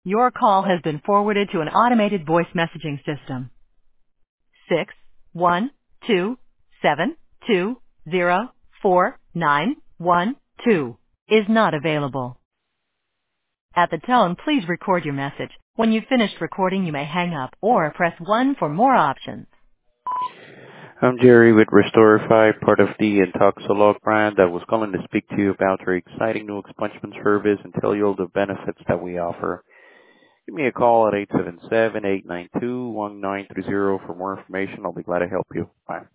Your call has been forwarded to an automated voice messaging system. 61227204912 is not available. At the tone, please record your message. When you've finished recording, you may hang up or press 1 for more options. I'm Jerry with Restorify, part of the Intoxilog brand. I was calling to speak to you about our exciting new expungement service and tell you all the benefits that we offer. Give me a call at 877-892-1930 for more information. I'll be glad to help you. Bye.